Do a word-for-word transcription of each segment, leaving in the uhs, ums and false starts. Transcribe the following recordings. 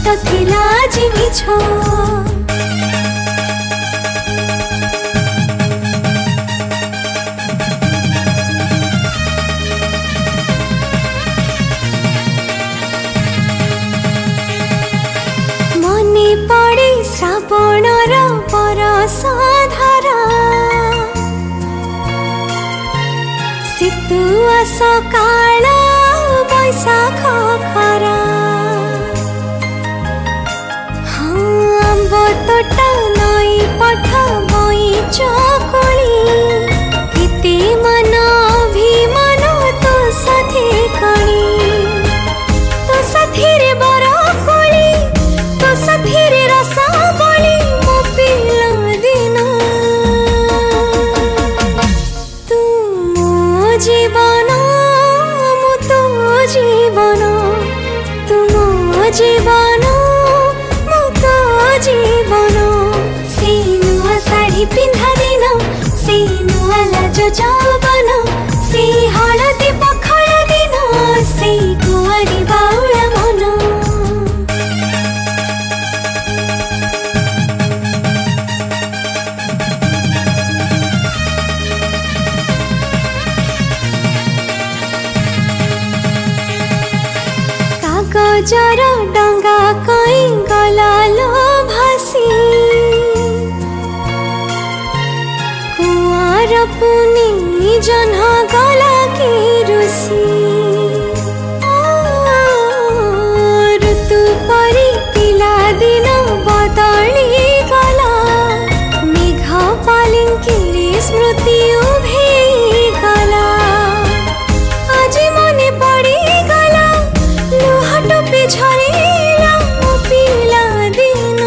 सत थिला जी मिछ मने पड़े श्रावणर परस धारा सितुआ सकाळ बैशाख खरा तोटा नई पठ बई चकुली केते मन अभिमान तो साथी कणी तो साथी रे बरकोली तो साथी रे रसावली मो पिला दिन तू मो जीवन मु तो जीवन तू मो जीवन जीवन से नुआ साड़ी पिंधा दिन से नुआ लाज जौवन से हलदी पखळ दिन से कुआरी बाउला मन कागजर डंगा कई गला लो भासी कुआर पुनी जन्ह गला की रुसी ऋतु परी पिला दिन बदली गला मेघ पालिंकी स्मृति उभे गला आज मने पड़ी गला लुह टोपी झरेला पिला दिन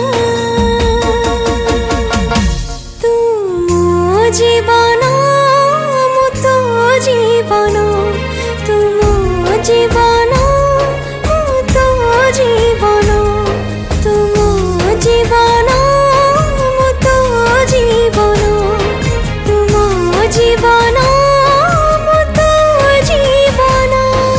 तू मो जीवन मु तो जीवन तू मो जीवन मु तो जीवन तू मो जीवन मु तो जीवन तू मो जीवन मु तो जीवन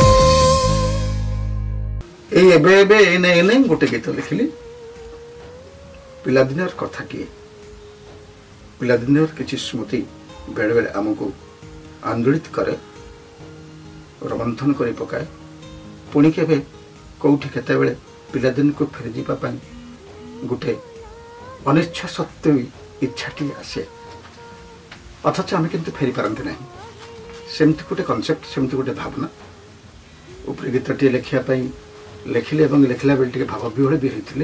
एबे एबे एने एने गोटे गीत लिखिली पिलादिन कथा किए पिलादिन किसी स्मृति बेले बेले आमको आंदोलित करे रोमंथन कर पकाए पुणी के कौटी केते बेले पिलादिन को फेरी जीवा पाई गोटे अनिच्छा सत्वे इच्छाटी आसे अथच आम किंतु फेरी पारती ना सेमती गोटे कनसेप्ट सेमती गोटे भावना उपरे गीतटी लिखापी लिखिले और लिखला बेले टे भाव विहल भी होते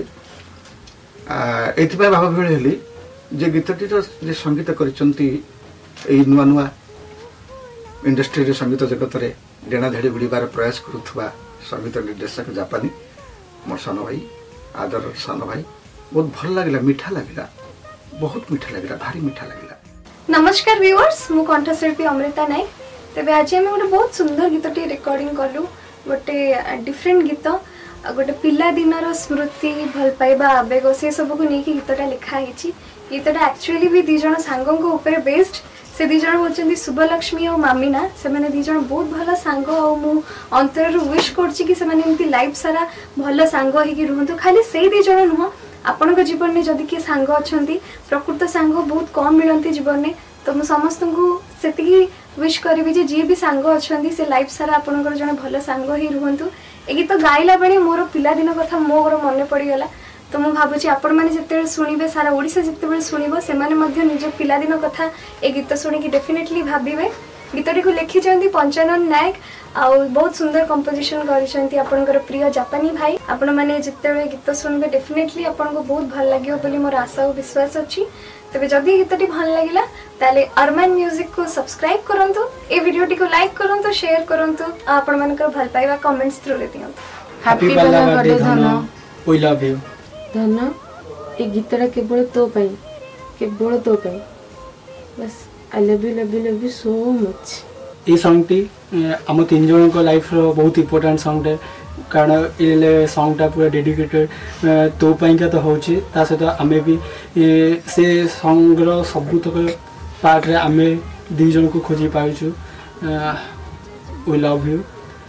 ये भाव विहल हेली जे गीतटी जे संगीत कर नुआ नुआ इंडस्ट्री संगीत जगत में डेणा धेड़ी उड़ार प्रयास करुवा संगीत निर्देशक जापानी मोर सान भाई आदर सान भाई बहुत भल लगे मीठा लगे बहुत मीठा लगे भारी मीठा लगे। नमस्कार व्यूअर्स मु कंठशिल्पी अमृता नायक तेज आज आम गोटे बहुत सुंदर गीतटी रेकर्डिंग कलु गोटे डिफरेंट गीत गोटे पिला दिनर स्मृति भल पाइबा आवेग से सब को लेकिन गीतटा लिखाई गीतटा एक्चुअली भी दीज सांगों ऊपर बेस्ड से दीज होती शुभलक्ष्मी और मामिना से मैंने दीज बहुत भल सांग मु अंतर विश करमती लाइफ सारा भल सांग हो रुहतु खाली से दीज नुह आपण जीवन में जदि किए सांग अच्छा प्रकृत सांग बहुत कम मिलती जीवन में तो मुझे समस्त को से विश करी जे जी भी सांग अच्छा से लाइफ सारा आपंकर जन भल सांग ही रुहतु ए गीत गाइला बेले मोर पिलादिन कथा मोर मन पड़गला तो मुझे भावुँ आपण मैंने जिते शुणे सारा ओडिशा जिते शुणव से निज पिलादिन कथा ए गीत शुणिकी डेफिनेटली भावे गीतटी को लिखिं पंचानन नायक आ बहुत सुंदर कंपोजिशन कर प्रिय जापानी भाई आपण मैंने जिते गीत शुणे डेफिनेटली आपको बहुत भल लगे मोर आशा और विश्वास अच्छी तेज जदि गीतटी भल लगे ताले अरमान म्यूजिक को सब्सक्राइब करंतु ए वीडियोटी को लाइक करंतु शेयर करंतु आपण मानकर भल पाइबा कमेंट्स थ्रू ले दियंतु। हैप्पी बर्थडे धन वी लव यू धन ए गीतटा केवल तो पई केवल तो पई बस I love you love you love you so much. ये सॉन्ग टी आम तीन जन को लाइफ रो बहुत इंपोर्टेंट सॉन्ग है कारण ये सॉन्गटा पूरा डेडिकेटेड तो पाइका तो होची ता सहित आमे भी से सॉन्ग रो सबुतक पार्ट रे आमे दी जन को खोजी पाइछु we love you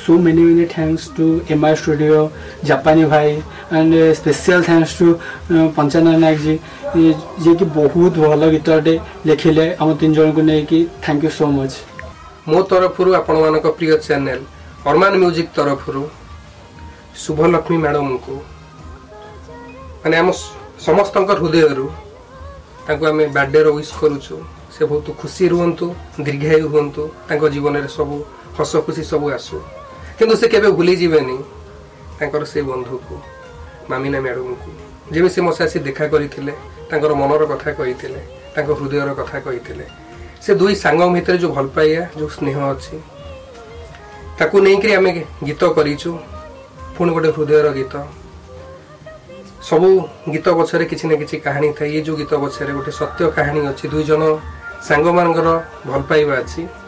so many many thanks to M I Studio, Japani भाई and uh, special thanks to uh, Panchanan Nayak ji जे कि बहुत भल गीतटे लिखिले आम तीन जन को नहीं कि थैंक यू सो मच। मो तरफ आपण मानक प्रिय चैनल अरमान म्यूजिक तरफ शुभलक्ष्मी मैडम को माने आम समस्त हृदय आम बर्थडे विश करुचु से बहुत खुशी रुहतु दीर्घायु हूँ जीवन में सब हस खुशी सब आसू किंतु से केबे भूली जीवेनी तांकर से बंधु को मामिना मैडम को जेबे से मो आसी देखा करथिले तांकर मनर कथा कहिथिले तांकर हृदयर कथा कहिथिले से दुई सांग भितर जो भल पाइया जो स्नेह अच्छी ताकू नहीं करी आमे गीत करिचु पुणी गोटे हृदयर गीत सबू गीत पछरे किछि न किछि कहानी था ये जो गीत पछरे गोटे सत्य कहानी अच्छी दुई जन सांग मानकर भल पाइबा अच्छी